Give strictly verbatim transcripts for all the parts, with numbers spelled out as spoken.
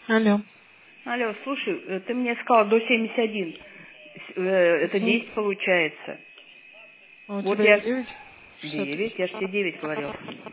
Алло. Алло, слушай, э, ты мне сказал до семьдесят один. С- э, Это М, десять получается. А у Вот тебя я... их девять? шестьдесят три. девять, я же тебе девять говорил.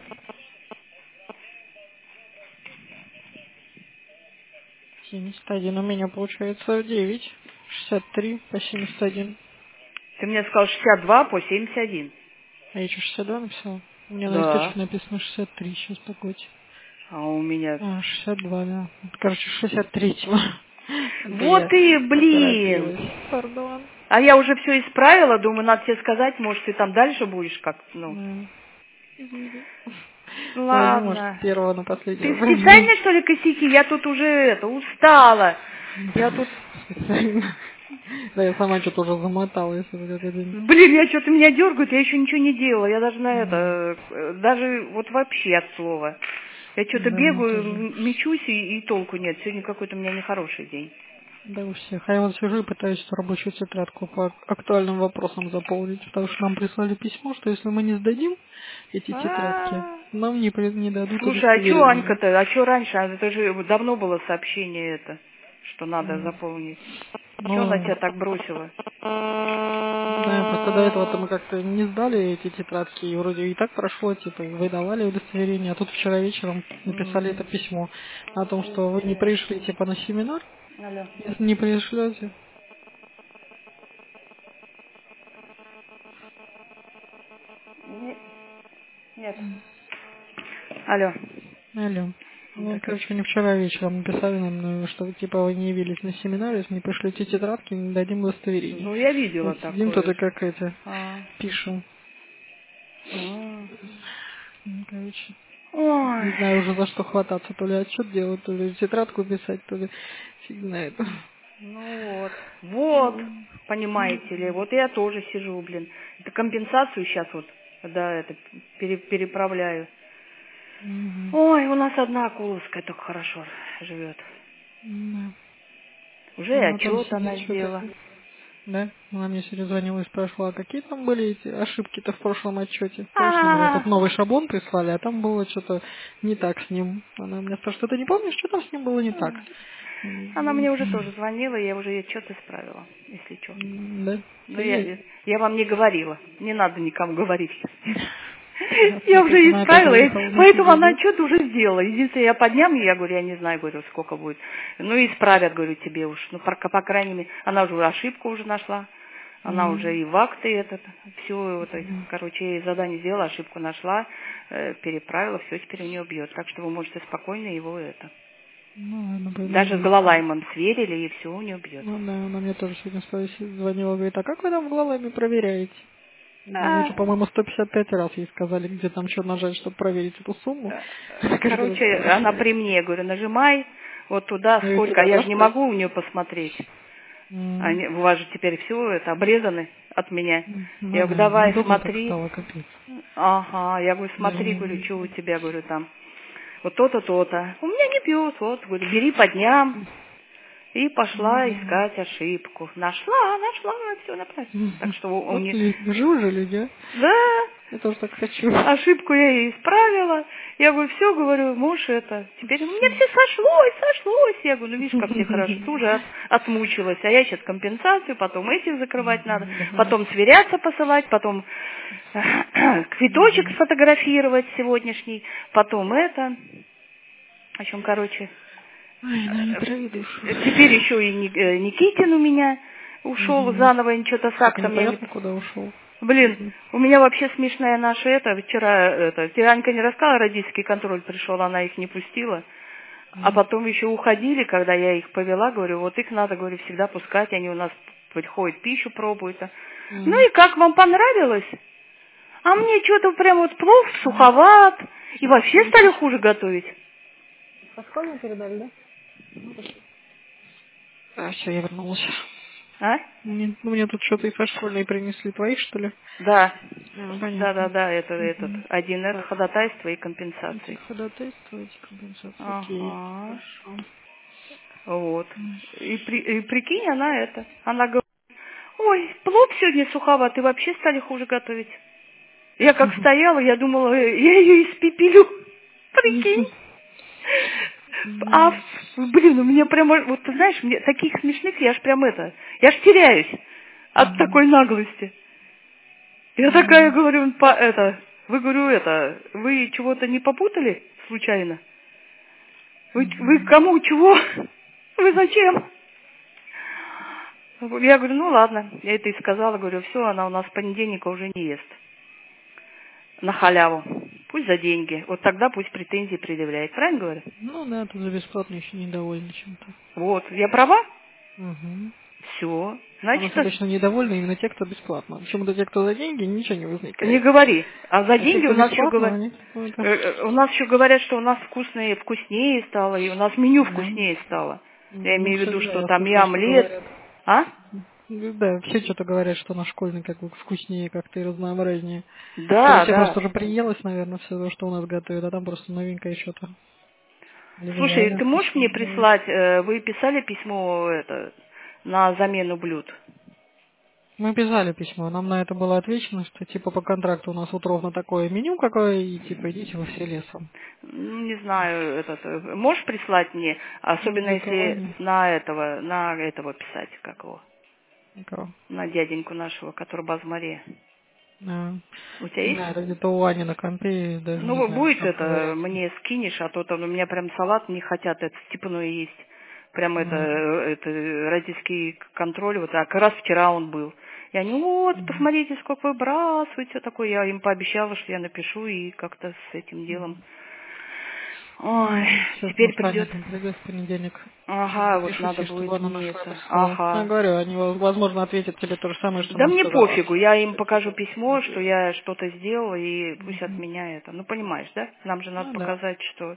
семьдесят один. У меня получается девять. шестьдесят три по семьдесят один. Ты мне сказал шестьдесят два по семьдесят один. А я что, шестьдесят два написал? У меня на Да. листочке написано шестьдесят три. Сейчас погодь. А у меня... А, шестьдесят два, да. Это, короче, шестьдесят три. Это Вот я ты, блин! поторопилась. Пардон. А я уже все исправила, думаю, надо тебе сказать, может, ты там дальше будешь как ну. Да. Извини. Возьми, может, с Ладно. первого на Ты последнего пройдем. специально, что ли, косяки? Я тут уже, это, устала. Я тут... Специально. Да, я сама что-то уже замотала, если бы как это... Блин, я что-то меня дергают, я еще ничего не делала. Я даже на это, э, даже вот вообще от слова. Я что-то Да, мне бегаю, тоже. м- мечусь, и, и толку нет. Сегодня какой-то у меня нехороший день. Да, у всех. А я вот сижу и пытаюсь эту рабочую тетрадку по актуальным вопросам заполнить, потому что нам прислали письмо, что если мы не сдадим эти тетрадки, А, нам не, при- не дадут Слушай, а что удостоверение. Анька-то, а что раньше? А это же давно было сообщение это, что надо М. заполнить. Что она Ну, тебя так бросила? не знаю, просто до этого-то мы как-то не сдали эти тетрадки, и вроде и так прошло, типа, и выдавали удостоверение, а тут вчера вечером написали это М. письмо о том, что вы не пришли, типа, на семинар, Алло. если не пришлете. Не- Нет. Алло. Алло. Вот Ну, так. короче, они вчера вечером написали нам, ну, что, типа, вы не явились на семинар, если не пришлете тетрадки, не дадим удостоверений. Ну, я видела Вот сидим тут такое и же. как эти, А. пишем. А. Ну, короче, Ой. не знаю уже за что хвататься, то ли отчет делать, то ли тетрадку писать, то ли фиг знает. Ну вот. Вот. Ну, Понимаете ли, вот я тоже сижу, блин. Это компенсацию сейчас вот, да, это пере- переправляю. мгм. Ой, у нас одна акуловская только хорошо живет. Да. Уже и Она там отчет сидит она что-то. сделала. Да? Она мне сегодня звонила и спрашивала, а какие там были эти ошибки-то в прошлом отчете. В прошлом же А, этот новый шаблон прислали, а там было что-то не так с ним. Она мне спрашивает, ты не помнишь, что там с ним было не так? она М, мне уже тоже звонила, я уже ей отчет исправила, если что. м, Да? Но Ты ей? я, я вам не говорила. Не надо никому говорить. Ясно, Я то есть уже она опять исправила, и выехала на поэтому тебя, она да? отчет уже сделала. Единственное, я по дням, я говорю, я не знаю, говорю, сколько будет. Ну, исправят, говорю, тебе уж. Ну, по, по крайней мере, она уже ошибку уже нашла. Она уже М, и в акты этот, все, вот, и, мгм. короче, я ей задание сделала, ошибку нашла, э, переправила, все теперь у нее бьет. Так что вы можете спокойно его это. Ну ладно, пойду Даже с убью. Гололаймом сверили, и все у нее бьет. Ну да, она мне тоже сегодня спросила, звонила, говорит, а как вы там в головами проверяете? Мы А, уже, по-моему, сто пятьдесят пять раз ей сказали, где там что нажать, чтобы проверить эту сумму. э, Каждый раз короче, она спрашивает. при мне, я говорю, нажимай вот туда, Ну и сколько, а тебя, я да, же не могу спросит? у нее посмотреть. М, Они, у вас же теперь все это обрезаны от меня. м, Я Ну говорю, да, давай, неудобно так смотри. стало, капец. Ага, я говорю, Даже смотри, говорю, не... что у тебя, говорю, там. Вот то-то, то-то. У меня не бьет, вот, говорю, бери по дням. И Ну пошла да. искать ошибку. Нашла, нашла, все направо. Так Мгм. что у, у Вот нее... ли, живы же люди, а? Да, Я тоже так хочу. ошибку я ей исправила. Я говорю, все, говорю, муж это. Теперь у меня все сошлось, сошлось. Я говорю, ну видишь, как тебе хорошо. Ты уже от- отмучилась. А я сейчас компенсацию, потом этих закрывать надо, Да. потом сверяться посылать, потом квиточек Мгм. сфотографировать сегодняшний, потом это. В общем, короче, Ой, ну не э, трави душу. э, теперь еще и Ни- э, Никитин у меня ушел Угу. заново, что-то с Что-то актом я не... непонятно, куда ушел. Блин, Мгм. у меня вообще смешная наша это, вчера, это, Тиранька не рассказала, родительский контроль пришел, она их не пустила. А М. потом еще уходили, когда я их повела, говорю, вот их надо, говорю, всегда пускать, они у нас приходят, пищу пробуют. а. Ну М. и как, вам понравилось? А мне что-то прям вот плов, суховат, и Сейчас вообще стали смотрите. хуже готовить. Со школы передали, да? А, все, я вернулась. А? Мне, ну, мне тут что-то и со школьной принесли. Твоих, что ли? Да, А, да, да, понятно. да, это этот, Угу. один эс Так, ходатайство и эти компенсации. ходатайства, эти компенсации. Окей, Ага, хорошо. вот. М. И, при, и прикинь, она это, она говорит, ой, плов сегодня суховатый, вообще стали хуже готовить. Я как стояла, я думала, э, я ее испепелю. Прикинь. А в, Да. Блин, у меня прямо, вот ты знаешь, мне таких смешных, я аж прям это, я аж теряюсь от такой наглости. Я такая говорю, по, это, вы, говорю, это, вы чего-то не попутали случайно? Вы, вы кому, чего? Вы зачем? Я говорю, ну ладно, я это и сказала, говорю, все, она у нас с понедельника уже не ест. На халяву. Пусть за деньги. Вот тогда пусть претензии предъявляет. Правильно говорю? Ну да, тут за бесплатно еще недовольны чем-то. Вот. Я права? Угу. Все. У Значит, нас обычно недовольны именно те, кто бесплатно. Почему-то те, кто за деньги, ничего не не возникает. говори. А за А те, деньги кто у нас еще бесплатно, говорят. они какое-то... У нас еще говорят, что у нас вкусное, вкуснее стало, и у нас меню Да. вкуснее стало. Я Ну, имею в виду, кстати, да, что я там и слышала, что омлет. говорят. А? Ну, да, все что-то говорят, что наш школьный как бы вкуснее, как-то и разнообразнее. Да, Короче, я да. просто уже приелась, наверное, все то, что у нас готовят, а там просто новенькое что-то. Либо Слушай, реально ты можешь вкуснее мне делают. прислать, э, вы писали письмо это, на замену блюд? Мы писали письмо, нам на это было отвечено, что типа по контракту у нас вот ровно такое меню какое, и типа идите вы все лесом. Ну, не знаю, этот, э, можешь прислать мне, Ну, особенно никого если не... на этого, на этого писать, как его, Никого. на дяденьку нашего, который Базмаре. Да. У тебя Не есть? знаю, это где-то у Ани на компе, даже не Ну, знаю, будет что это, говорят. мне скинешь, а то там у меня прям салат не хотят, это степной есть. Прям это, М. это родительский контроль, вот так, раз вчера он был. И они, вот, Мгм. посмотрите, сколько выбрасываете, все такое. Я им пообещала, что я напишу и как-то с этим делом. Ой, Сейчас теперь может Аня придет. там придет в понедельник. Сейчас Ага, вот запишусь, надо и чтобы будет она мне нашла и это. прислала. Ну, я Ага. говорю, они, возможно, ответят тебе то же самое, что Да нам мне сказала. пофигу, я им покажу письмо, что я что-то сделала, и пусть от Мгм. меня это. Ну, понимаешь, да? Нам же надо Ну да. показать, что...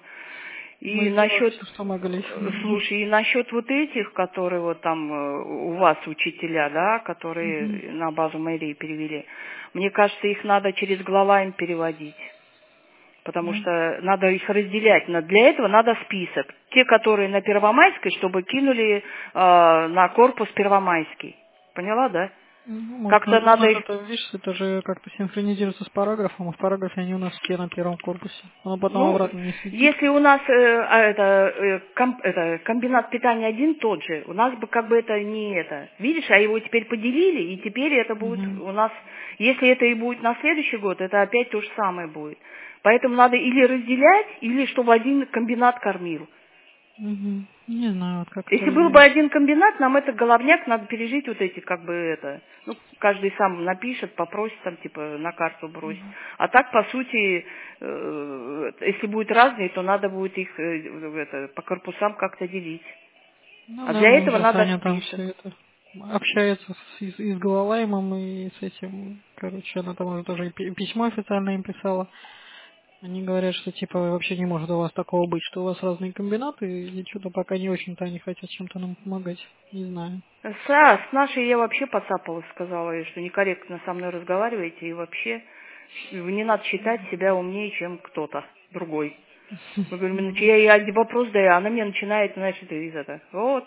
И Мы сделали насчет, все, что могли. э, слушай, и насчет вот этих, которые вот там э, у вас учителя, да, Мгм. которые на базу мэрии перевели, мне кажется, их надо через глава им переводить. Потому Да. что надо их разделять. Но для этого надо список. Те, которые на Первомайской, чтобы кинули э, на корпус Первомайский. Поняла, да? Ну, может, Как-то ну, у надо нас их... это, видишь, это же как-то синхронизируется с параграфом, а в параграфе они у нас все на первом корпусе. Оно потом Ну, обратно не слетит. если у нас э, а, это, э, ком- это, комбинат питания один тот же, у нас бы как бы это не это. Видишь, а его теперь поделили, и теперь это будет Угу. у нас... Если это и будет на следующий год, это опять то же самое будет. Поэтому надо или разделять, или чтобы один комбинат кормил. Угу. Не знаю, вот как это Если был бы разделить. один комбинат, нам этот головняк надо пережить вот эти, как бы это, ну, каждый сам напишет, попросит там, типа, на карту бросить. А так, по сути, э, если будет разные, то надо будет их э, это, по корпусам как-то делить. Ну А да, для ну этого сейчас надо Аня там все список. это общается с, и, с и с Головаемым, и с этим, короче, она там уже тоже и пи- письмо официально им писала. Они говорят, что типа вообще не может у вас такого быть, что у вас разные комбинаты, и что-то пока не очень-то они хотят чем-то нам помогать. Не знаю. С, а, с нашей я вообще поцапалась, сказала ей, что некорректно со мной разговариваете, и вообще не надо считать себя умнее, чем кто-то другой. Мы говорим, ну, Ну, я ей один вопрос даю, а она мне начинает, значит, из это, вот,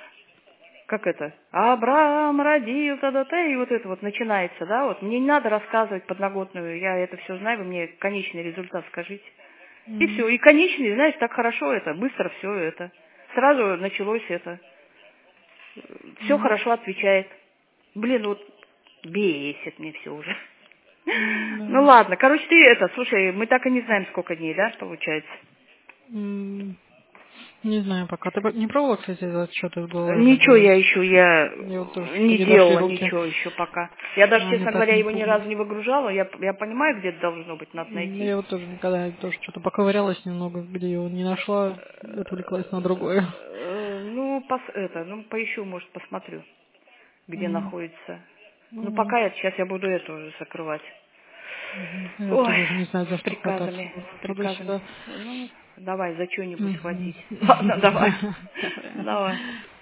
как это, Авраам родил, та-да-та, и вот это вот начинается, да, вот. Мне не надо рассказывать подноготную, я это все знаю, вы мне конечный результат скажите. И м, все, и конечный, знаешь, так хорошо это, быстро все это. Сразу началось это. Все м, хорошо отвечает. Блин, вот бесит мне все уже. м, Ну да. ладно, короче, ты это, слушай, мы так и не знаем, сколько дней, да, получается. М, Не знаю пока. Ты не пробовала, кстати, этот отчет из головы Ничего делать? я еще, я Мне вот тоже что-то не не дошли делала руки. ничего еще пока. Я даже, А они честно так говоря, не его ни помню. разу не выгружала. Я, я понимаю, где это должно быть, надо М, найти. Я вот тоже никогда тоже что-то поковырялась немного, где его не нашла, отвлеклась на другое. Э, Ну, пос, это, ну, поищу, может, посмотрю, где М, находится. Ну, Ну, пока я, сейчас я буду это уже закрывать. мгм. Я вот Ой, тоже уже не знаю, за с что хвататься. приказами, с приказами. Туда-сюда. Ну, давай, за что-нибудь Мгм. хватить. Ладно, давай. Давай. Давай.